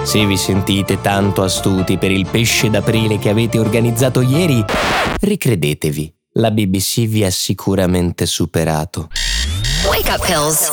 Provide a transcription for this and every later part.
Se vi sentite tanto astuti per il pesce d'aprile che avete organizzato ieri, ricredetevi, la BBC vi ha sicuramente superato. Wake up pills.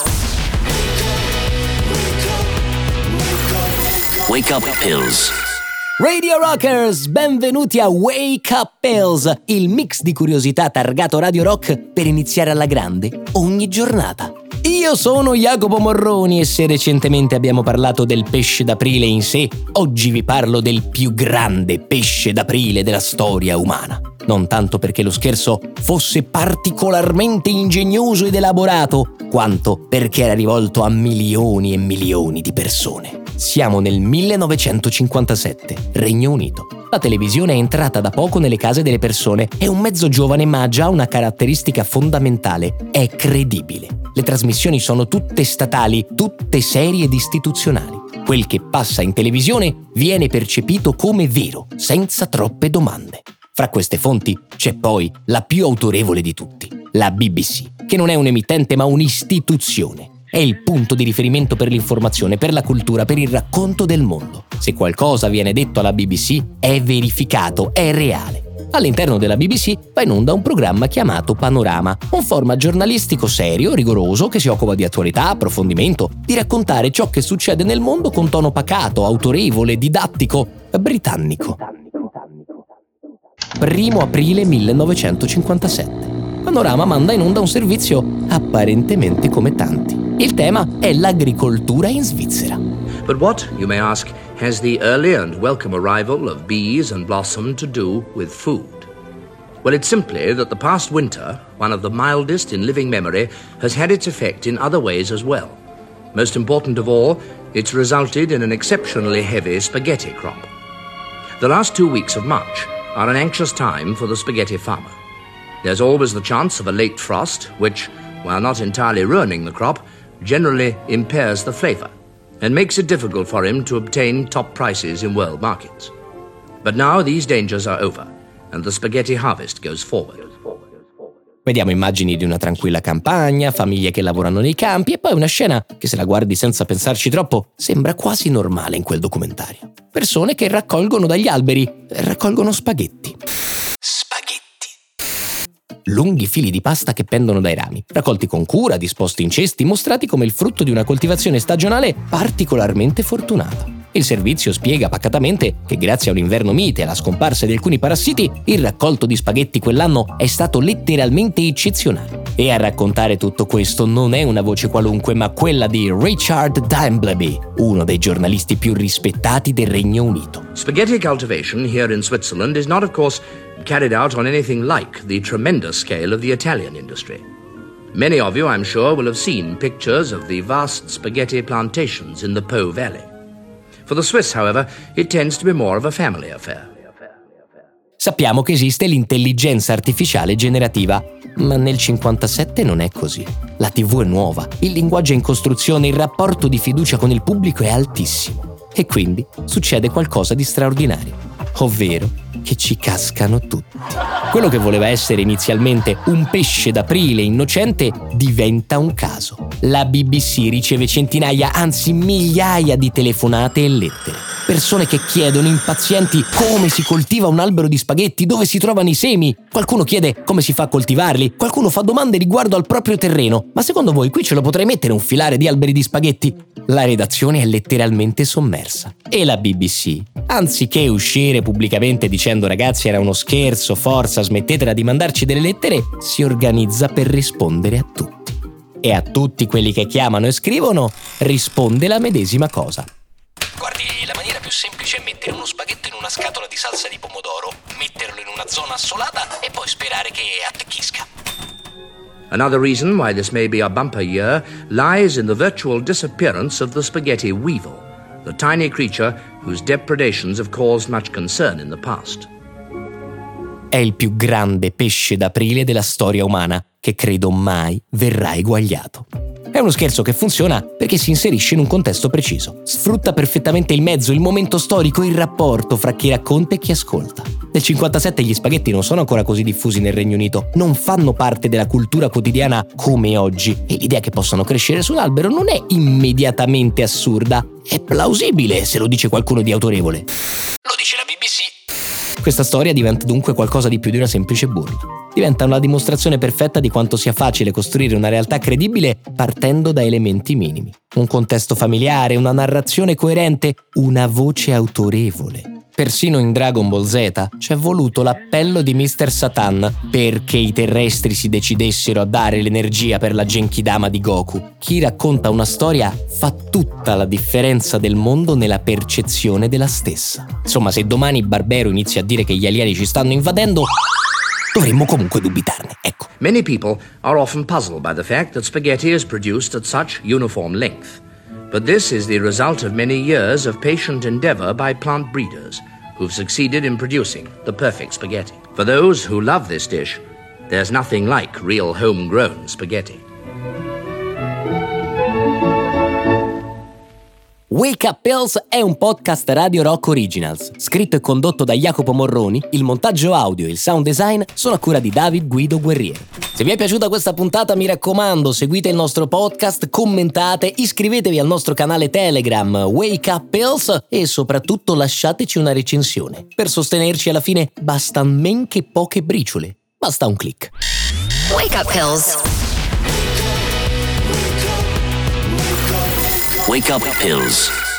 Wake up pills. Radio Rockers, benvenuti a Wake Up Pills, il mix di curiosità targato Radio Rock per iniziare alla grande ogni giornata. Io sono Jacopo Morroni e se recentemente abbiamo parlato del pesce d'aprile in sé, oggi vi parlo del più grande pesce d'aprile della storia umana. Non tanto perché lo scherzo fosse particolarmente ingegnoso ed elaborato, quanto perché era rivolto a milioni e milioni di persone. Siamo nel 1957, Regno Unito. La televisione è entrata da poco nelle case delle persone, è un mezzo giovane ma ha già una caratteristica fondamentale, è credibile. Le trasmissioni sono tutte statali, tutte serie ed istituzionali. Quel che passa in televisione viene percepito come vero, senza troppe domande. Fra queste fonti c'è poi la più autorevole di tutti, la BBC, che non è un emittente ma un'istituzione. È il punto di riferimento per l'informazione, per la cultura, per il racconto del mondo. Se qualcosa viene detto alla BBC è verificato, è reale. All'interno della BBC va in onda un programma chiamato Panorama, un format giornalistico serio, rigoroso, che si occupa di attualità, approfondimento, di raccontare ciò che succede nel mondo con tono pacato, autorevole, didattico, britannico. 1 aprile 1957. Panorama manda in onda un servizio apparentemente come tanti. Il tema è l'agricoltura in Svizzera. But what, you may ask, has the early and welcome arrival of bees and blossom to do with food? Well, it's simply that the past winter, one of the mildest in living memory, has had its effect in other ways as well. Most important of all, it's resulted in an exceptionally heavy spaghetti crop. The last 2 weeks of March are an anxious time for the spaghetti farmer. There's always the chance of a late frost, which, while not entirely ruining the crop, generally impairs the flavor and makes it difficult for him to obtain top prices in world markets. But now these dangers are over and the spaghetti harvest goes forward. Vediamo immagini di una tranquilla campagna, famiglie che lavorano nei campi e poi una scena che, se la guardi senza pensarci troppo, sembra quasi normale in quel documentario. Persone che raccolgono dagli alberi, raccolgono spaghetti. Lunghi fili di pasta che pendono dai rami, raccolti con cura, disposti in cesti, mostrati come il frutto di una coltivazione stagionale particolarmente fortunata. Il servizio spiega pacatamente che grazie a un inverno mite e alla scomparsa di alcuni parassiti, il raccolto di spaghetti quell'anno è stato letteralmente eccezionale. E a raccontare tutto questo non è una voce qualunque, ma quella di Richard Dimbleby, uno dei giornalisti più rispettati del Regno Unito. Spaghetti cultivation here in Switzerland is not, of course, carried out on anything like the tremendous scale of the Italian industry. Many of you, I'm sure, will have seen pictures of the vast spaghetti plantations in the Po Valley. For the Swiss, however, it tends to be more of a family affair. Sappiamo che esiste l'intelligenza artificiale generativa, ma nel 57 non è così. La TV è nuova, il linguaggio è in costruzione, il rapporto di fiducia con il pubblico è altissimo. E quindi succede qualcosa di straordinario, ovvero che ci cascano tutti. Quello che voleva essere inizialmente un pesce d'aprile innocente diventa un caso. La BBC riceve centinaia, anzi migliaia di telefonate e lettere. Persone che chiedono impazienti come si coltiva un albero di spaghetti, dove si trovano i semi. Qualcuno chiede come si fa a coltivarli, qualcuno fa domande riguardo al proprio terreno. Ma secondo voi qui ce lo potrei mettere un filare di alberi di spaghetti? La redazione è letteralmente sommersa. E la BBC, anziché uscire pubblicamente dicendo ragazzi era uno scherzo, forza, smettetela di mandarci delle lettere, si organizza per rispondere a tutti. E a tutti quelli che chiamano e scrivono risponde la medesima cosa. Guardi, la maniera più semplice è mettere uno spaghetto in una scatola di salsa di pomodoro, metterlo in una zona assolata e poi sperare che attecchisca. Another reason why this may be a bumper year lies in the virtual disappearance of the spaghetti weevil, the tiny creature whose depredations have caused much concern in the past. È il più grande pesce d'aprile della storia umana che credo mai verrà eguagliato. È uno scherzo che funziona perché si inserisce in un contesto preciso. Sfrutta perfettamente il mezzo, il momento storico, il rapporto fra chi racconta e chi ascolta. Nel 1957 gli spaghetti non sono ancora così diffusi nel Regno Unito, non fanno parte della cultura quotidiana come oggi e l'idea che possano crescere su un albero non è immediatamente assurda, è plausibile se lo dice qualcuno di autorevole. Lo dice la BBC. Questa storia diventa dunque qualcosa di più di una semplice burla. Diventa una dimostrazione perfetta di quanto sia facile costruire una realtà credibile partendo da elementi minimi. Un contesto familiare, una narrazione coerente, una voce autorevole. Persino in Dragon Ball Z c'è voluto l'appello di Mr. Satan perché i terrestri si decidessero a dare l'energia per la Genkidama di Goku. Chi racconta una storia fa tutta la differenza del mondo nella percezione della stessa. Insomma, se domani Barbero inizia a dire che gli alieni ci stanno invadendo, dovremmo comunque dubitarne, ecco. Many people are often puzzled by the fact that spaghetti is produced at such uniform length. But this is the result of many years of patient endeavor by plant breeders who've succeeded in producing the perfect spaghetti. For those who love this dish, there's nothing like real homegrown spaghetti. Wake Up Pills è un podcast Radio Rock Originals, scritto e condotto da Jacopo Morroni, il montaggio audio e il sound design sono a cura di David Guido Guerriero. Se vi è piaciuta questa puntata, mi raccomando, seguite il nostro podcast, commentate, iscrivetevi al nostro canale Telegram Wake Up Pills e soprattutto lasciateci una recensione. Per sostenerci alla fine basta men che poche briciole, basta un click. Wake Up Pills. Wake Up Pills.